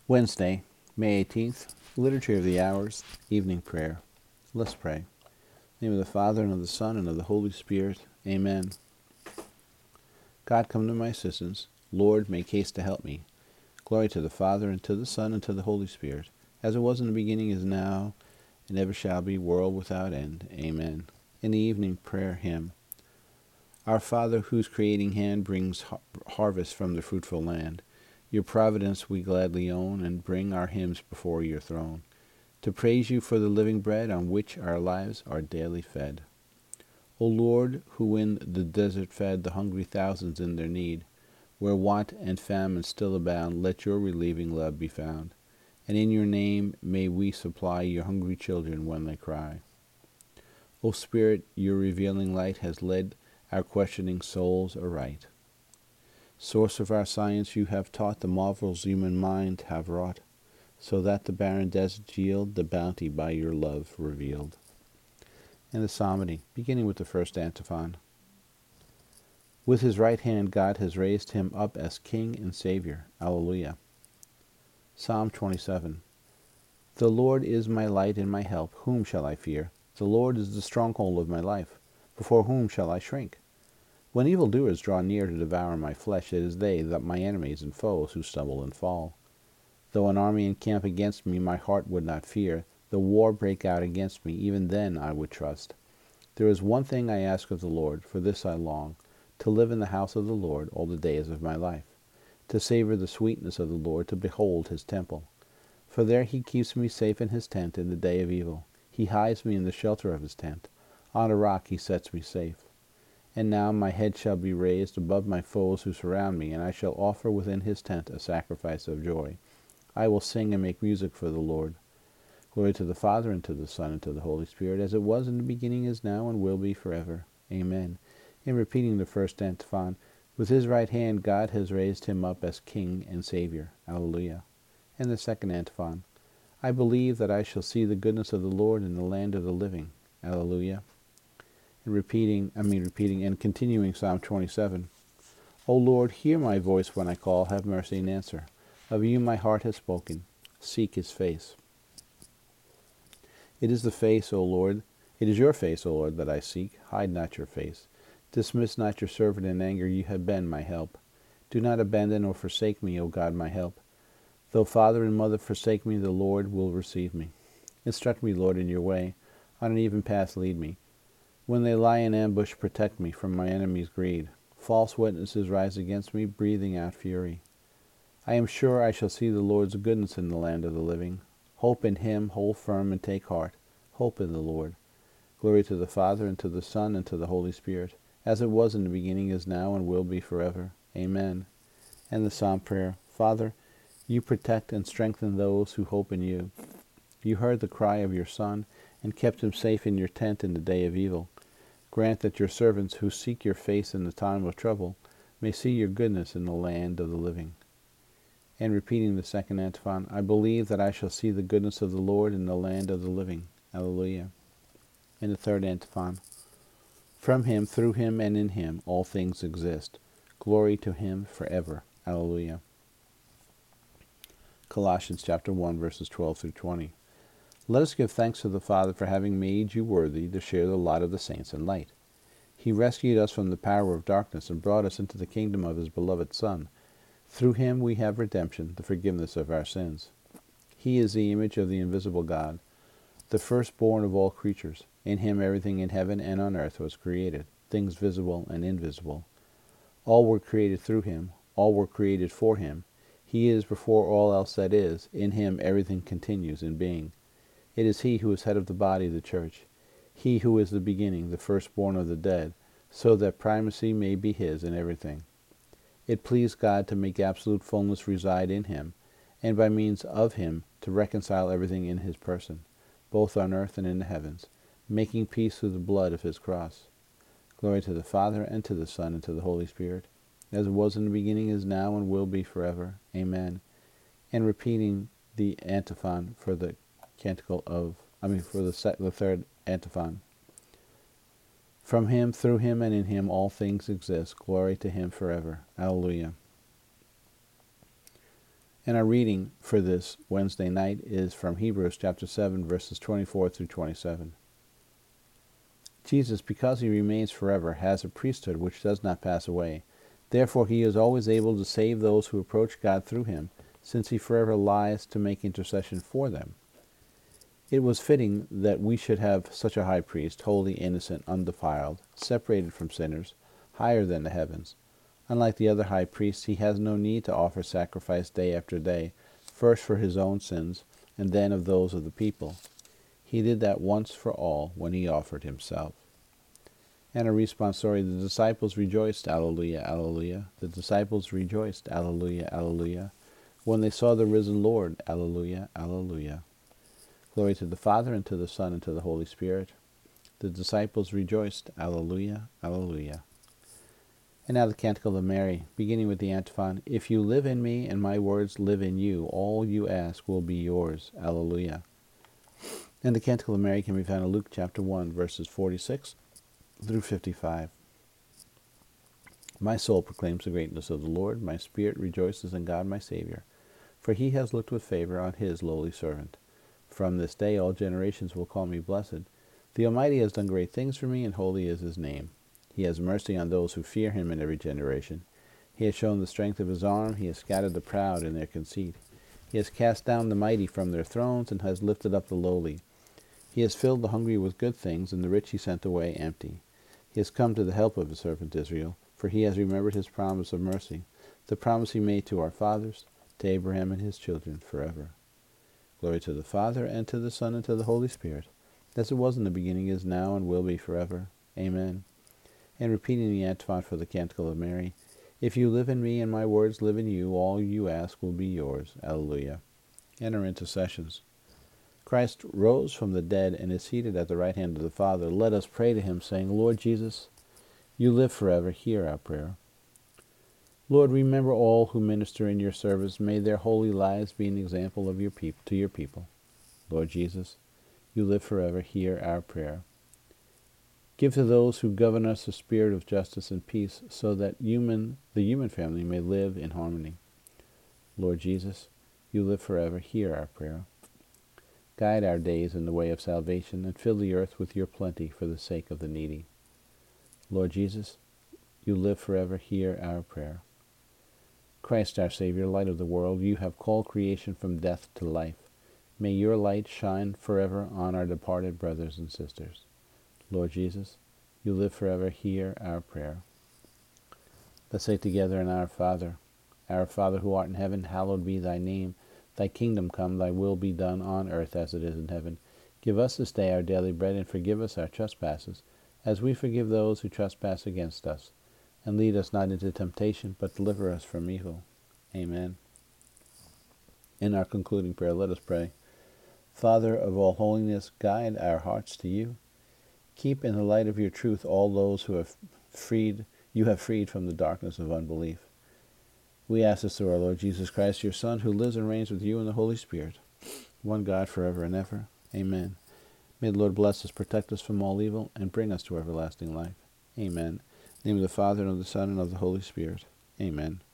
Wednesday, May 18th, Liturgy of the Hours, Evening Prayer. Let's pray. In the name of the Father, and of the Son, and of the Holy Spirit. Amen. God, come to my assistance. Lord, make haste to help me. Glory to the Father, and to the Son, and to the Holy Spirit, as it was in the beginning, is now, and ever shall be, world without end. Amen. In the evening prayer hymn, Our Father, whose creating hand brings harvest from the fruitful land, your providence we gladly own, and bring our hymns before your throne, to praise you for the living bread on which our lives are daily fed. O Lord, who in the desert fed the hungry thousands in their need, where want and famine still abound, let your relieving love be found, and in your name may we supply your hungry children when they cry. O Spirit, your revealing light has led our questioning souls aright. Source of our science, you have taught the marvels human mind have wrought, so that the barren deserts yield the bounty by your love revealed. And the psalmody, beginning with the first antiphon. With his right hand God has raised him up as King and Savior. Alleluia. Psalm 27. The Lord is my light and my help. Whom shall I fear? The Lord is the stronghold of my life. Before whom shall I shrink? When evildoers draw near to devour my flesh, it is they, that my enemies and foes, who stumble and fall. Though an army encamp against me, my heart would not fear. Though war break out against me, even then I would trust. There is one thing I ask of the Lord, for this I long, to live in the house of the Lord all the days of my life, to savor the sweetness of the Lord, to behold his temple. For there he keeps me safe in his tent in the day of evil. He hides me in the shelter of his tent. On a rock he sets me safe. And now my head shall be raised above my foes who surround me, and I shall offer within his tent a sacrifice of joy. I will sing and make music for the Lord. Glory to the Father, and to the Son, and to the Holy Spirit, as it was in the beginning, is now, and will be forever. Amen. In repeating the first antiphon, with his right hand God has raised him up as King and Savior. Alleluia. And the second antiphon, I believe that I shall see the goodness of the Lord in the land of the living. Alleluia. And repeating and continuing Psalm 27. O Lord, hear my voice when I call, have mercy and answer. Of you my heart has spoken. Seek his face. It is the face, O Lord, it is your face, O Lord, that I seek. Hide not your face. Dismiss not your servant in anger, you have been my help. Do not abandon or forsake me, O God, my help. Though father and mother forsake me, the Lord will receive me. Instruct me, Lord, in your way. On an even path lead me. When they lie in ambush, protect me from my enemy's greed. False witnesses rise against me, breathing out fury. I am sure I shall see the Lord's goodness in the land of the living. Hope in him, hold firm and take heart. Hope in the Lord. Glory to the Father, and to the Son, and to the Holy Spirit, as it was in the beginning, is now, and will be forever. Amen. And the Psalm prayer. Father, you protect and strengthen those who hope in you. You heard the cry of your Son, and kept him safe in your tent in the day of evil. Grant that your servants who seek your face in the time of trouble may see your goodness in the land of the living. And repeating the second antiphon, I believe that I shall see the goodness of the Lord in the land of the living. Alleluia. And the third antiphon, from him, through him, and in him all things exist. Glory to him forever. Alleluia. Colossians chapter 1, verses 12 through 20. Let us give thanks to the Father for having made you worthy to share the lot of the saints in light. He rescued us from the power of darkness and brought us into the kingdom of his beloved Son. Through him we have redemption, the forgiveness of our sins. He is the image of the invisible God, the firstborn of all creatures. In him everything in heaven and on earth was created, things visible and invisible. All were created through him, all were created for him. He is before all else that is. In him everything continues in being. It is he who is head of the body, the church, he who is the beginning, the firstborn of the dead, so that primacy may be his in everything. It pleased God to make absolute fullness reside in him, and by means of him to reconcile everything in his person, both on earth and in the heavens, making peace through the blood of his cross. Glory to the Father, and to the Son, and to the Holy Spirit, as it was in the beginning, is now, and will be forever. Amen. And repeating the antiphon for the the third antiphon. From him, through him, and in him all things exist. Glory to him forever. Alleluia. And our reading for this Wednesday night is from Hebrews chapter 7, verses 24 through 27. Jesus, because he remains forever, has a priesthood which does not pass away. Therefore he is always able to save those who approach God through him, since he forever lives to make intercession for them. It was fitting that we should have such a high priest, holy, innocent, undefiled, separated from sinners, higher than the heavens. Unlike the other high priests, he has no need to offer sacrifice day after day, first for his own sins, and then of those of the people. He did that once for all when he offered himself. And a responsorial, the disciples rejoiced, Alleluia, Alleluia. The disciples rejoiced, Alleluia, Alleluia, when they saw the risen Lord, Alleluia, Alleluia. Glory to the Father, and to the Son, and to the Holy Spirit. The disciples rejoiced, Alleluia, Alleluia. And now the Canticle of Mary, beginning with the antiphon, If you live in me, and my words live in you, all you ask will be yours, Alleluia. And the Canticle of Mary can be found in Luke chapter 1, verses 46 through 55. My soul proclaims the greatness of the Lord. My spirit rejoices in God my Savior, for he has looked with favor on his lowly servant. From this day all generations will call me blessed. The Almighty has done great things for me, and holy is his name. He has mercy on those who fear him in every generation. He has shown the strength of his arm. He has scattered the proud in their conceit. He has cast down the mighty from their thrones, and has lifted up the lowly. He has filled the hungry with good things, and the rich he sent away empty. He has come to the help of his servant Israel, for he has remembered his promise of mercy, the promise he made to our fathers, to Abraham and his children forever. Glory to the Father, and to the Son, and to the Holy Spirit, as it was in the beginning, is now, and will be forever. Amen. And repeating the antiphon for the Canticle of Mary, If you live in me, and my words live in you, all you ask will be yours. Alleluia. And our intercessions. Christ rose from the dead and is seated at the right hand of the Father. Let us pray to him, saying, Lord Jesus, you live forever. Hear our prayer. Lord, remember all who minister in your service. May their holy lives be an example of your people to your people. Lord Jesus, you live forever. Hear our prayer. Give to those who govern us a spirit of justice and peace, so that the human family may live in harmony. Lord Jesus, you live forever. Hear our prayer. Guide our days in the way of salvation, and fill the earth with your plenty for the sake of the needy. Lord Jesus, you live forever. Hear our prayer. Christ our Savior, light of the world, you have called creation from death to life. May your light shine forever on our departed brothers and sisters. Lord Jesus, you live forever. Hear our prayer. Let's say together in Our Father who art in heaven, hallowed be thy name. Thy kingdom come, thy will be done on earth as it is in heaven. Give us this day our daily bread, and forgive us our trespasses, as we forgive those who trespass against us. And lead us not into temptation, but deliver us from evil. Amen. In our concluding prayer, let us pray. Father of all holiness, guide our hearts to you. Keep in the light of your truth all those who you have freed from the darkness of unbelief. We ask this through our Lord Jesus Christ, your Son, who lives and reigns with you in the Holy Spirit, one God forever and ever. Amen. May the Lord bless us, protect us from all evil, and bring us to everlasting life. Amen. In the name of the Father, and of the Son, and of the Holy Spirit. Amen.